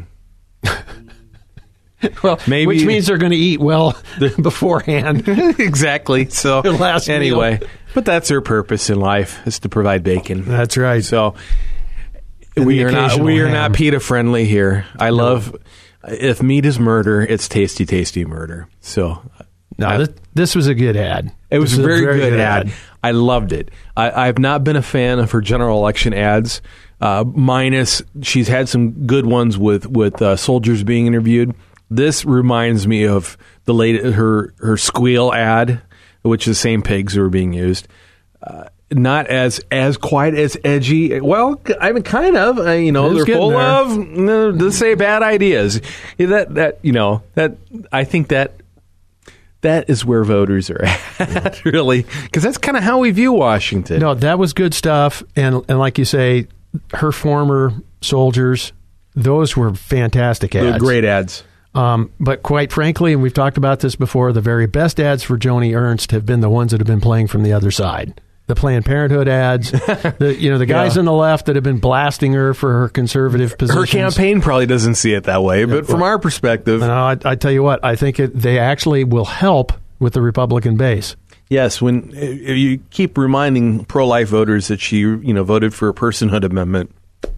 Well, maybe, which means they're going to eat well beforehand. Exactly. So Their last anyway, meal. but that's their purpose in life, is to provide bacon. That's right. So And we the are not occasional we are ham. not PETA friendly here. I love if meat is murder, it's tasty, tasty murder. So no, I, this, this was a good ad. it was This a very, very good, good ad. ad. I loved it. I, I've not been a fan of her general election ads. Uh, minus, she's had some good ones with with uh, soldiers being interviewed. This reminds me of the late her her Squeal ad, which is the same pigs who are being used. Uh, not as as quite as edgy. Well, I mean, kind of. Uh, you know, It's they're getting full there. of no, let's say bad ideas. Yeah, that that you know that I think that that is where voters are at, really, because that's kind of how we view Washington. No, that was good stuff. And and like you say, her former soldiers, those were fantastic ads. They're great ads. Um, but quite frankly, and we've talked about this before, the very best ads for Joni Ernst have been the ones that have been playing from the other side. The Planned Parenthood ads, the, you know, the guys Yeah. on the left that have been blasting her for her conservative positions. Her campaign probably doesn't see it that way, but from our perspective, No, I, I tell you what, I think it, they actually will help with the Republican base. yes. When if you keep reminding pro-life voters that she, you know, voted for a personhood amendment,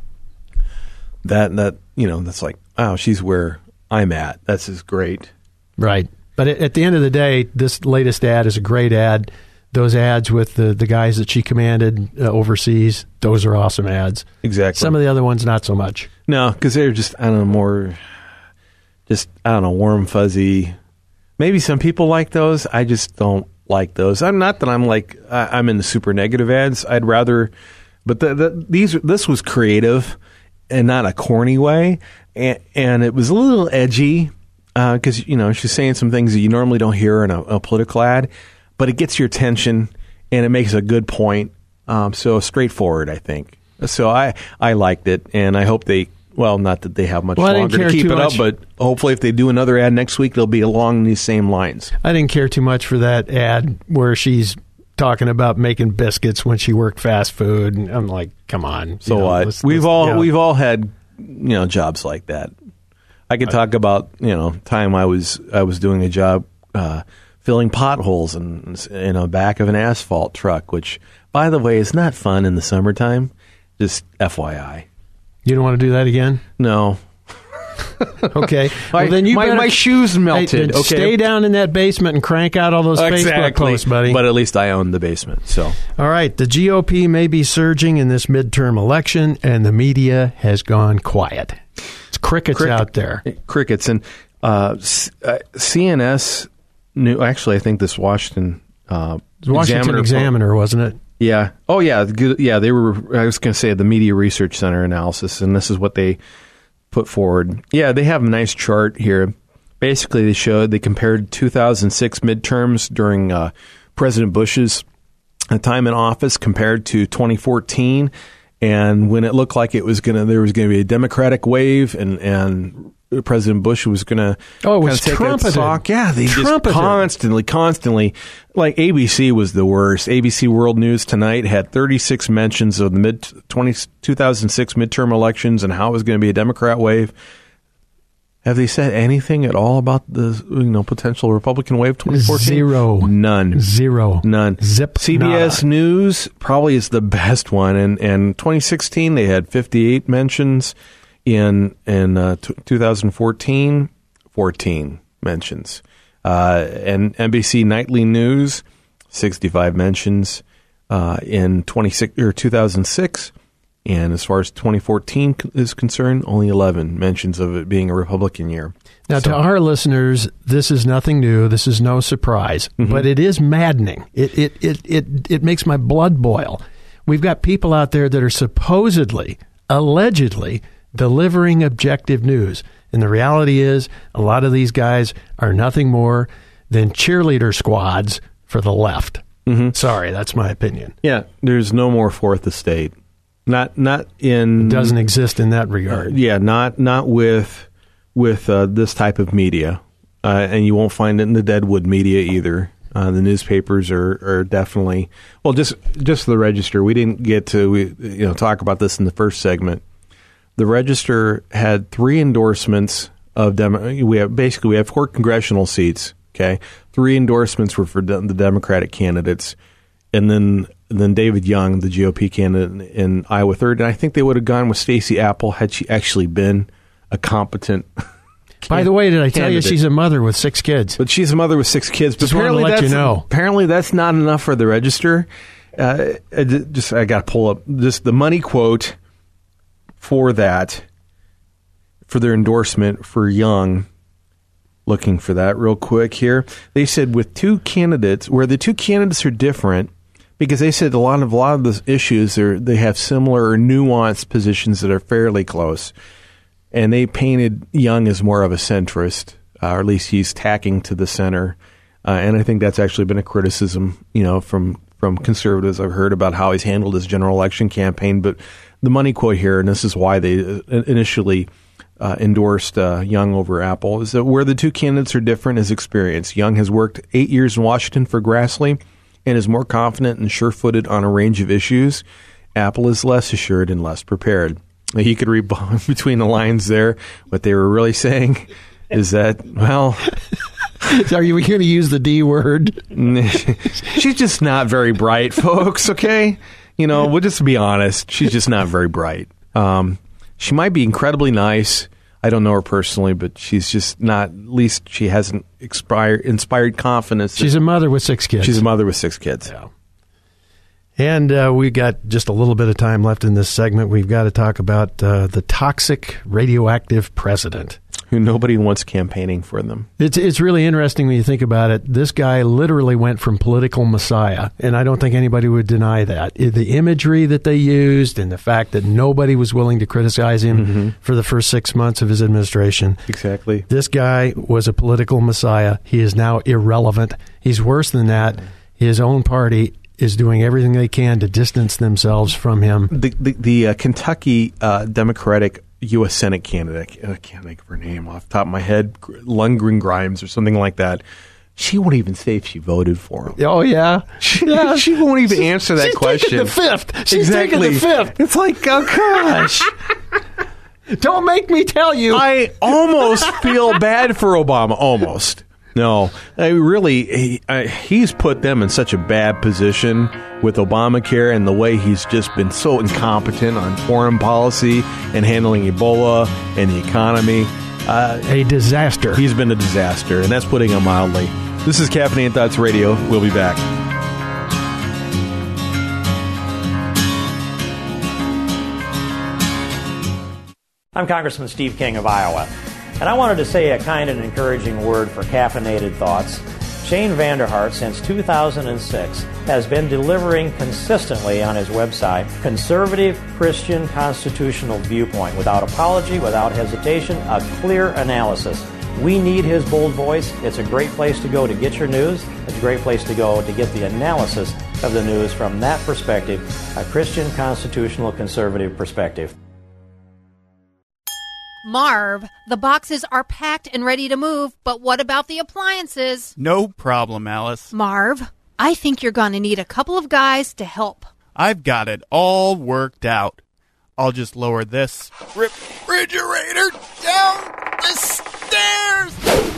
that that you know, that's like, wow, she's where I'm at. That's just great. Right. But at the end of the day, this latest ad is a great ad. Those ads with the, the guys that she commanded uh, overseas, those are awesome ads. Exactly. Some of the other ones, not so much. No, because they're just, I don't know, more, just, I don't know, warm, fuzzy. Maybe some people like those. I just don't like those. I'm not that I'm like, I, I'm in the super negative ads. I'd rather, but the, the, these, this was creative and not a corny way. And, and it was a little edgy because, uh, you know, she's saying some things that you normally don't hear in a, a political ad. But it gets your attention, and it makes a good point. Um, so straightforward, I think. So I, I liked it, and I hope they, well, not that they have much well, longer to keep it much. up, but hopefully if they do another ad next week, they'll be along these same lines. I didn't care too much for that ad where she's talking about making biscuits when she worked fast food, and I'm like, come on. So you know, what? let's, we've let's, all you know. we've all had, you know, jobs like that. I could talk about, you know, time I was I was doing a job. Uh, filling potholes in, in the back of an asphalt truck, which, by the way, is not fun in the summertime. Just F Y I. You don't want to do that again? No. Okay. my, well, then you my, better, my shoes melted. Hey, okay. Stay down in that basement and crank out all those exactly. Facebook posts, buddy. But at least I own the basement. So. All right. The G O P may be surging in this midterm election, and the media has gone quiet. It's crickets Crick- out there. Crickets. And uh, C- uh, C N S... New, actually, I think this Washington uh, Washington Examiner, Examiner, wasn't it? Yeah. Oh, yeah. Good. Yeah, they were. I was going to say the Media Research Center analysis, and this is what they put forward. Yeah, they have a nice chart here. Basically, they showed they compared two thousand six midterms during uh, President Bush's time in office compared to twenty fourteen, and when it looked like it was going to, there was going to be a Democratic wave, and and. President Bush was going to oh, it was take trumpeted. Stock. Yeah, they trumpeted. just constantly, constantly, like A B C was the worst. A B C World News Tonight had thirty-six mentions of the mid twenty, two thousand six midterm elections and how it was going to be a Democrat wave. Have they said anything at all about the you know potential Republican wave twenty fourteen? Zero. None. Zero. None. Zip. C B S nada. News probably is the best one. And, and twenty sixteen, they had fifty-eight mentions. In in uh, t- twenty fourteen, fourteen mentions. Uh, and N B C Nightly News, sixty-five mentions uh, in twenty-six or two thousand six. And as far as twenty fourteen is concerned, only eleven mentions of it being a Republican year. Now, so. To our listeners, this is nothing new. This is no surprise. Mm-hmm. But it is maddening. It, it, it, it, it makes my blood boil. We've got people out there that are supposedly, allegedly, delivering objective news. And the reality is a lot of these guys are nothing more than cheerleader squads for the left. Mm-hmm. Sorry, that's my opinion. Yeah, there's no more fourth estate. Not not in it doesn't exist in that regard. Uh, yeah, not not with with uh, this type of media. Uh, and you won't find it in the Deadwood media either. Uh, the newspapers are, are definitely well just just the Register. We didn't get to we, you know talk about this in the first segment. The Register had three endorsements of Demo- we have basically we have four congressional seats. Okay, three endorsements were for de- the Democratic candidates, and then then David Young, the G O P candidate in, in Iowa third. And I think they would have gone with Stacey Apple had she actually been a competent. By the way, did I tell candidate. you she's a mother with six kids? But she's a mother with six kids. Just but apparently wanted to let that's, you know. Apparently that's not enough for the Register. Uh, I just I got to pull up just the money quote for that, for their endorsement for Young. Looking for that real quick here. They said with two candidates, where the two candidates are different, because they said a lot of a lot of the issues are they have similar or nuanced positions that are fairly close, and they painted Young as more of a centrist, uh, or at least he's tacking to the center, uh, and I think that's actually been a criticism, you know, from from conservatives I've heard about how he's handled his general election campaign. But the money quote here, and this is why they initially uh, endorsed uh, Young over Apple, is that where the two candidates are different is experience. Young has worked eight years in Washington for Grassley and is more confident and sure-footed on a range of issues. Apple is less assured and less prepared. He could read between the lines there. What they were really saying is that, well... Are you going to use the D word? She's just not very bright, folks, okay? You know, we'll just be honest. She's just not very bright. Um, she might be incredibly nice I don't know her personally, but she's just not, at least she hasn't inspired, inspired confidence. She's a mother with six kids. She's a mother with six kids. Yeah. And uh, we got just a little bit of time left in this segment. We've got to talk about uh, the toxic radioactive president. Who nobody wants campaigning for them. It's it's really interesting when you think about it. This guy literally went from political messiah, and I don't think anybody would deny that. The imagery that they used and the fact that nobody was willing to criticize him mm-hmm. for the first six months of his administration. Exactly. This guy was a political messiah. He is now irrelevant. He's worse than that. His own party is doing everything they can to distance themselves from him. The the, the uh, Kentucky uh, Democratic U S Senate candidate, I can't think of her name off the top of my head, Lundgren Grimes or something like that. She won't even say if she voted for him. Oh, yeah. She, yeah. she won't even answer that She's question. She's taking the fifth. She's exactly. taking the fifth. It's like, oh, gosh. Don't make me tell you. I almost feel bad for Obama. Almost. No, I really, he, I, he's put them in such a bad position with Obamacare and the way he's just been so incompetent on foreign policy and handling Ebola and the economy. Uh, a disaster. He's been a disaster, and that's putting him mildly. This is Caffeinated Thoughts Radio. We'll be back. I'm Congressman Steve King of Iowa. And I wanted to say a kind and encouraging word for Caffeinated Thoughts. Shane Vanderhart, since two thousand six, has been delivering consistently on his website conservative Christian constitutional viewpoint, without apology, without hesitation, a clear analysis. We need his bold voice. It's a great place to go to get your news. It's a great place to go to get the analysis of the news from that perspective, a Christian constitutional conservative perspective. Marv, the boxes are packed and ready to move, but what about the appliances? No problem, Alice. Marv, I think you're going to need a couple of guys to help. I've got it all worked out. I'll just lower this refrigerator down the stairs.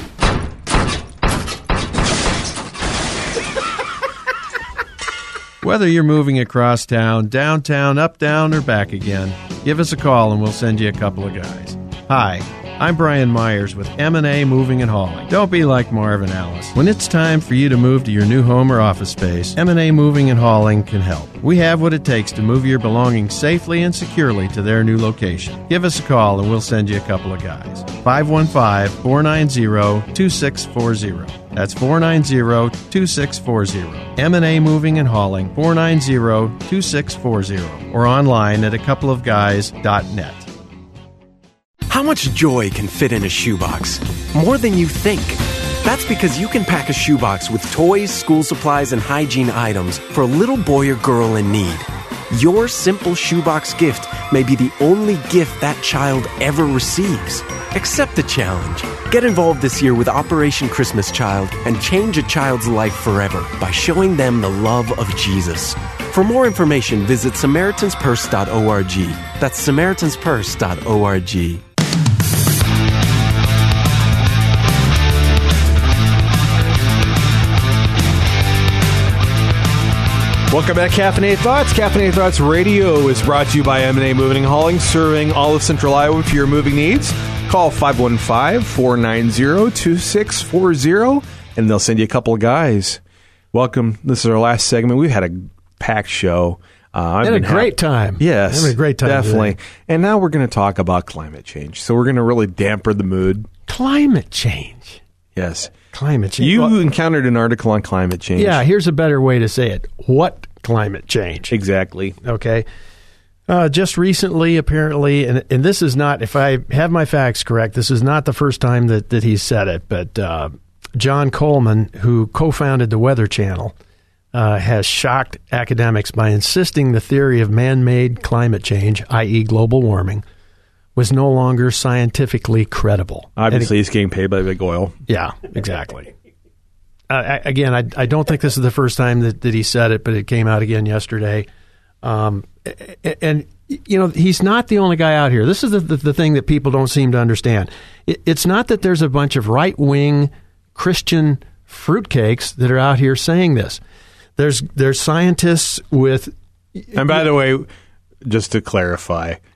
Whether you're moving across town, downtown, up, down, or back again, give us a call and we'll send you a couple of guys. Hi, I'm Brian Myers with M and A Moving and Hauling. Don't be like Marv and Alice. When it's time for you to move to your new home or office space, M and A Moving and Hauling can help. We have what it takes to move your belongings safely and securely to their new location. Give us a call and we'll send you a couple of guys. five one five, four nine zero, two six four zero. That's four nine zero, two six four zero. M and A Moving and Hauling, four nine zero, two six four zero. Or online at a couple of guys dot net. How much joy can fit in a shoebox? More than you think. That's because you can pack a shoebox with toys, school supplies, and hygiene items for a little boy or girl in need. Your simple shoebox gift may be the only gift that child ever receives. Accept the challenge. Get involved this year with Operation Christmas Child and change a child's life forever by showing them the love of Jesus. For more information, visit Samaritans Purse dot org. That's Samaritans Purse dot org. Welcome back, Caffeinated Thoughts. Caffeinated Thoughts Radio is brought to you by M and A Moving and Hauling, serving all of Central Iowa for your moving needs. Call five one five, four nine zero, two six four zero, and they'll send you a couple of guys. Welcome. This is our last segment. We've had a packed show. Uh, had a great ha- time. Yes. Had a great time. Definitely. Today. And now we're going to talk about climate change. So we're going to really damper the mood. Climate change. Yes. Climate change. You well, encountered an article on climate change. Yeah, here's a better way to say it. What climate change? Exactly. Okay. Uh, just recently, apparently, and, and this is not, if I have my facts correct, this is not the first time that, that he's said it, but uh, John Coleman, who co-founded the Weather Channel, uh, has shocked academics by insisting the theory of man-made climate change, that is global warming, was no longer scientifically credible. Obviously, it, he's getting paid by big oil. Yeah, exactly. uh, again, I, I don't think this is the first time that, that he said it, but it came out again yesterday. Um, and, you know, he's not the only guy out here. This is the, the, the thing that people don't seem to understand. It, it's not that there's a bunch of right-wing Christian fruitcakes that are out here saying this. There's there's scientists with... And by the way, just to clarify,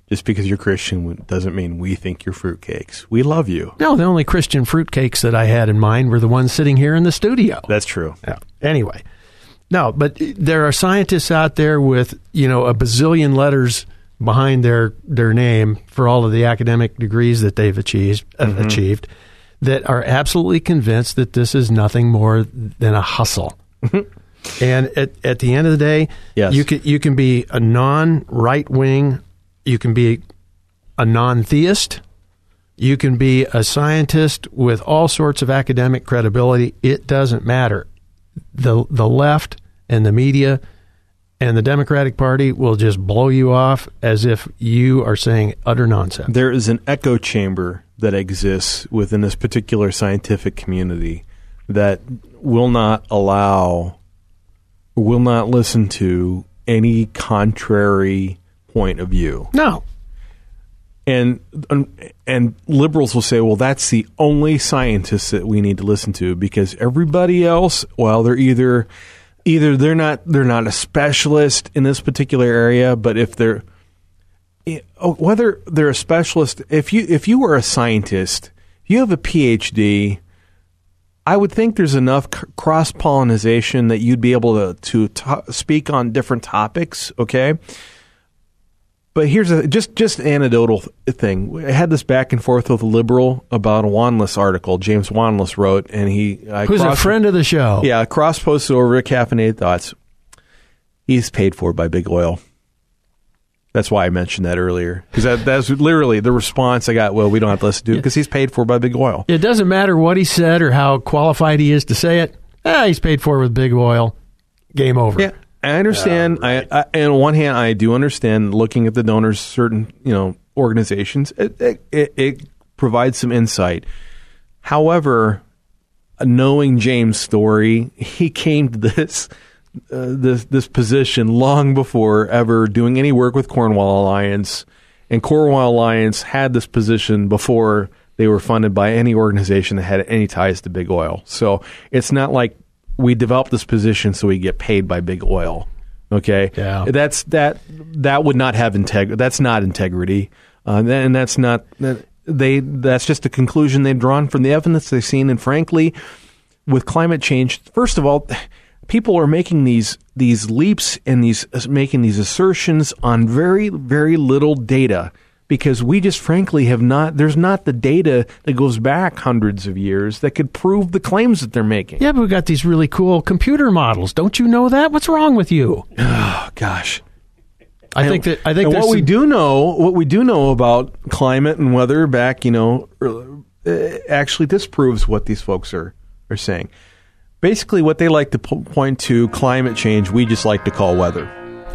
just because you're Christian doesn't mean we think you're fruitcakes. We love you. No, the only Christian fruitcakes that I had in mind were the ones sitting here in the studio. That's true. Yeah. Anyway, no, but there are scientists out there with, you know, a bazillion letters behind their, their name for all of the academic degrees that they've achieved, mm-hmm. uh, achieved that are absolutely convinced that this is nothing more than a hustle. And at, at the end of the day, yes. you can you can be a non-right wing, you can be a non-theist, you can be a scientist with all sorts of academic credibility. It doesn't matter. The the left and the media and the Democratic Party will just blow you off as if you are saying utter nonsense. There is an echo chamber that exists within this particular scientific community that will not allow, will not listen to any contrary point of view. No. And and liberals will say, well, that's the only scientists that we need to listen to because everybody else, well, they're either either they're not they're not a specialist in this particular area, but if they're whether they're a specialist, if you if you were a scientist, if you have a P H D, I would think there's enough c- cross-pollination that you'd be able to to t- speak on different topics, okay? But here's a just just anecdotal thing. I had this back and forth with a liberal about a Wanless article James Wanless wrote, and he I who's a friend of the show. Yeah, cross posted over at Caffeinated Thoughts. He's paid for by Big Oil. That's why I mentioned that earlier, because that, that's literally the response I got. Well, we don't have to listen to it because he's paid for by Big Oil. It doesn't matter what he said or how qualified he is to say it. Ah, he's paid for with Big Oil. Game over. Yeah. I understand. Uh, right. I, I, and on one hand, I do understand looking at the donors, certain you know organizations, it, it, it provides some insight. However, knowing James' story, he came to this uh, this this position long before ever doing any work with Cornwall Alliance, and Cornwall Alliance had this position before they were funded by any organization that had any ties to Big Oil. So it's not like we developed this position so we get paid by Big Oil. Okay, yeah, that's that. That would not have integrity. That's not integrity, uh, and that's not that they. That's just a conclusion they've drawn from the evidence they've seen. And frankly, with climate change, first of all, people are making these these leaps and these making these assertions on very very little data. Because we just frankly have not, there's not the data that goes back hundreds of years that could prove the claims that they're making. Yeah, but we've got these really cool computer models. Don't you know that? What's wrong with you? Oh, gosh. I and, think that, I think and what some... we do know, what we do know about climate and weather back, you know, actually disproves what these folks are, are saying. Basically, what they like to po- point to climate change, we just like to call weather.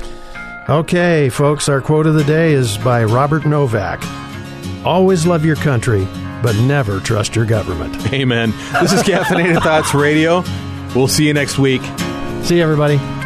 Okay, folks, our quote of the day is by Robert Novak. Always love your country, but never trust your government. Amen. This is Caffeinated Thoughts Radio. We'll see you next week. See you, everybody.